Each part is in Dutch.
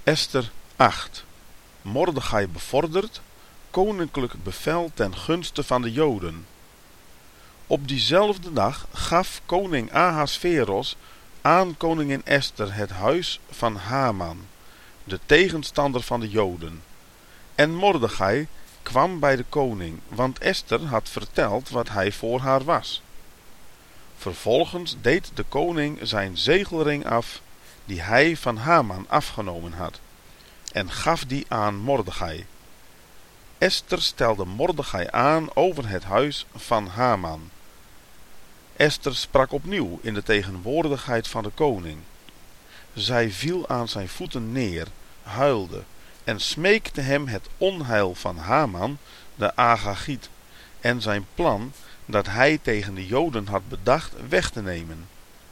Ester 8. Mordechai bevordert, koninklijk bevel ten gunste van de Joden. Op diezelfde dag gaf koning Ahasveros aan koningin Ester het huis van Haman, de tegenstander van de Joden. En Mordechai kwam bij de koning, want Ester had verteld wat hij voor haar was. Vervolgens deed de koning zijn zegelring af, die hij van Haman afgenomen had, en gaf die aan Mordechai. Ester stelde Mordechai aan over het huis van Haman. Ester sprak opnieuw in de tegenwoordigheid van de koning. Zij viel aan zijn voeten neer, huilde en smeekte hem het onheil van Haman, de Agagiet, en zijn plan dat hij tegen de Joden had bedacht weg te nemen.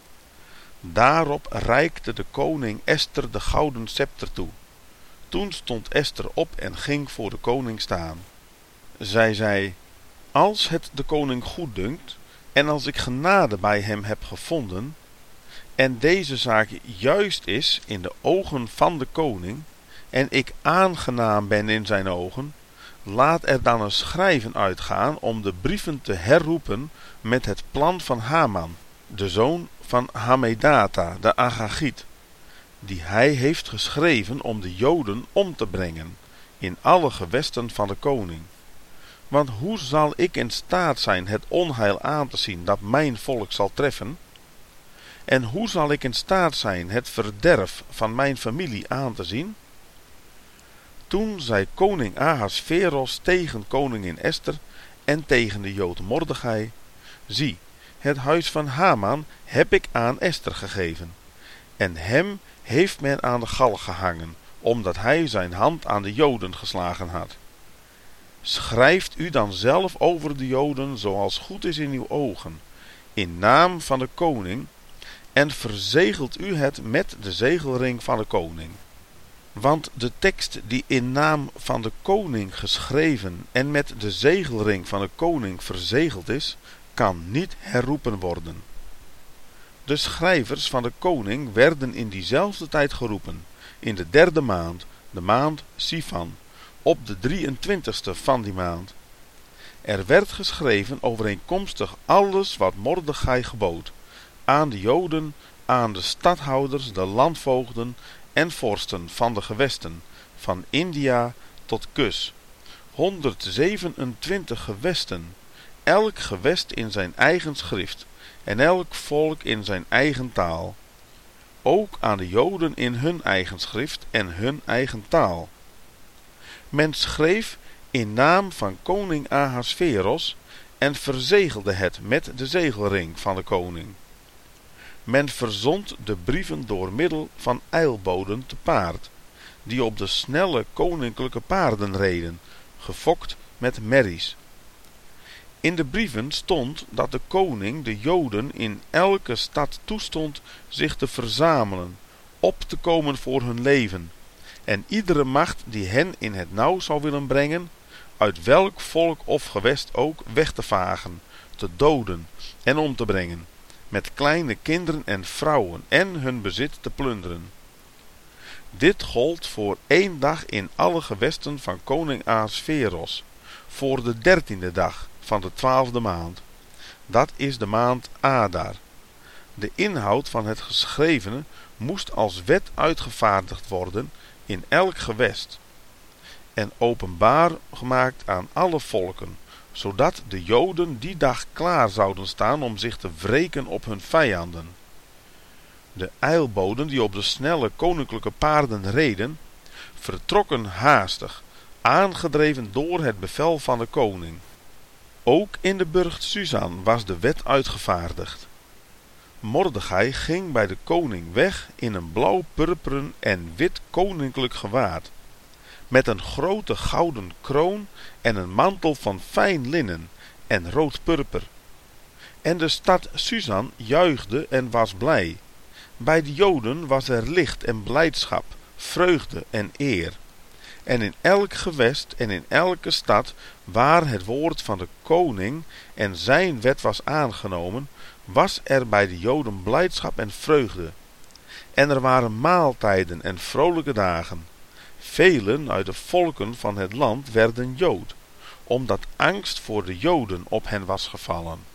Daarop reikte de koning Ester de gouden scepter toe. Toen stond Ester op en ging voor de koning staan. Zij zei: als het de koning goeddunkt, en als ik genade bij hem heb gevonden, en deze zaak juist is in de ogen van de koning, en ik aangenaam ben in zijn ogen, laat er dan een schrijven uitgaan om de brieven te herroepen met het plan van Haman, de zoon van Hammedata, de Agagiet, die hij heeft geschreven om de Joden om te brengen in alle gewesten van de koning. Want hoe zal ik in staat zijn het onheil aan te zien dat mijn volk zal treffen? En hoe zal ik in staat zijn het verderf van mijn familie aan te zien? Toen zei koning Ahasveros tegen koningin Ester en tegen de Jood Mordechai: zie, het huis van Haman heb ik aan Ester gegeven, en hem heeft men aan de galg gehangen, omdat hij zijn hand aan de Joden geslagen had. Schrijft u dan zelf over de Joden zoals goed is in uw ogen, in naam van de koning, en verzegelt u het met de zegelring van de koning. Want de tekst die in naam van de koning geschreven en met de zegelring van de koning verzegeld is, kan niet herroepen worden. De schrijvers van de koning werden in diezelfde tijd geroepen, in de 3e maand, de maand Sivan, op de 23ste van die maand. Er werd geschreven overeenkomstig alles wat Mordechai gebood, aan de Joden, aan de stadhouders, de landvoogden en vorsten van de gewesten, van India tot Kus, 127 gewesten, elk gewest in zijn eigen schrift, en elk volk in zijn eigen taal. Ook aan de Joden in hun eigen schrift en hun eigen taal. Men schreef in naam van koning Ahasveros en verzegelde het met de zegelring van de koning. Men verzond de brieven door middel van ijlboden te paard, die op de snelle koninklijke paarden reden, gefokt met merries. In de brieven stond dat de koning de Joden in elke stad toestond zich te verzamelen, op te komen voor hun leven, en iedere macht die hen in het nauw zou willen brengen, uit welk volk of gewest ook weg te vagen, te doden en om te brengen, met kleine kinderen en vrouwen en hun bezit te plunderen. Dit gold voor 1 dag in alle gewesten van koning Ahasveros, voor de 13e dag van de 12e maand. Dat is de maand Adar. De inhoud van het geschrevene moest als wet uitgevaardigd worden in elk gewest en openbaar gemaakt aan alle volken, zodat de Joden die dag klaar zouden staan om zich te wreken op hun vijanden. De ijlboden die op de snelle koninklijke paarden reden, vertrokken haastig, aangedreven door het bevel van de koning. Ook in de burcht Susan was de wet uitgevaardigd. Mordechai ging bij de koning weg in een blauw-purperen en wit koninklijk gewaad, met een grote gouden kroon en een mantel van fijn linnen en rood-purper. En de stad Susan juichte en was blij. Bij de Joden was er licht en blijdschap, vreugde en eer. En in elk gewest en in elke stad waar het woord van de koning en zijn wet was aangenomen, was er bij de Joden blijdschap en vreugde. en er waren maaltijden en vrolijke dagen. Velen uit de volken van het land werden Jood, omdat angst voor de Joden op hen was gevallen.